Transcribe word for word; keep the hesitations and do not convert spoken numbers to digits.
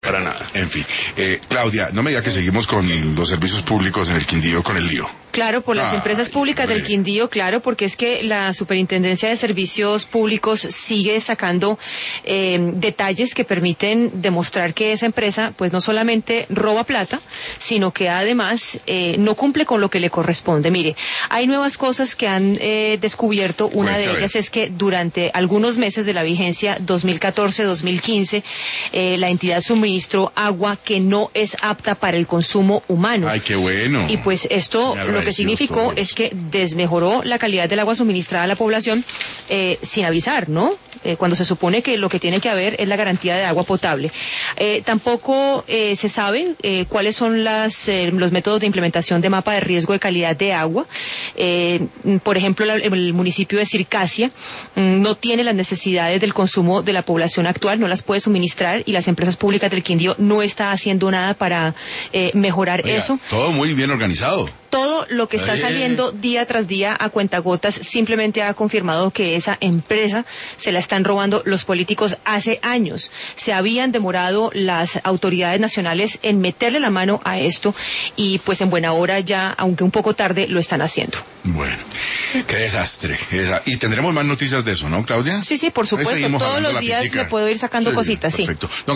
para nada. En fin, eh, Claudia, no me diga que seguimos con los servicios públicos en el Quindío con el lío. Claro, por las Ay, empresas públicas hombre. del Quindío, claro, porque es que la Superintendencia de Servicios Públicos sigue sacando eh, detalles que permiten demostrar que esa empresa, pues no solamente roba plata, sino que además eh, no cumple con lo que le corresponde. Mire, hay nuevas cosas que han eh, descubierto. Una Cuente, de a ver. ellas es que durante algunos meses de la vigencia dos mil catorce dos mil quince, eh, la entidad suministró agua que no es apta para el consumo humano. Ay, qué bueno. Y pues esto Me lo que agradecidos significó todos. es que desmejoró la calidad del agua suministrada a la población eh, sin avisar, ¿no? Eh, cuando se supone que lo que tiene que haber es la garantía de agua potable. Eh, tampoco eh, se sabe eh, cuáles son las, eh, los métodos de implementación de mapa de riesgo de calidad de agua. Eh, por ejemplo, la, el municipio de Circasia mm, no tiene las necesidades del consumo de la población actual, no las puede suministrar, y las empresas públicas del Quindío no está haciendo nada para eh, mejorar Oiga, eso. todo muy bien organizado. Todo lo que está Eh. saliendo día tras día a cuentagotas simplemente ha confirmado que esa empresa se la están robando los políticos hace años. Se habían demorado las autoridades nacionales en meterle la mano a esto y pues en buena hora ya, aunque un poco tarde, lo están haciendo. Bueno, qué desastre. Esa- Y tendremos más noticias de eso, ¿no, Claudia? Sí, sí, por Ahí supuesto. seguimos Todos jalando los la días pitica. le puedo ir sacando Sí, cositas, sí. perfecto. No,